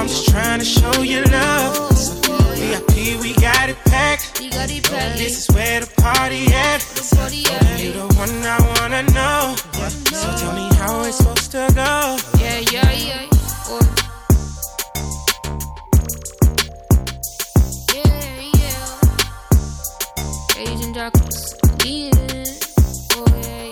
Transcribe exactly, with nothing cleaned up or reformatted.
just trying to show you love. V I P, we got it packed. We got it packed. This is where the party at. You the one I wanna know. So tell me how it's supposed to go. Yeah, yeah, yeah. Oh. Yeah, yeah. Asian darkness. Yeah.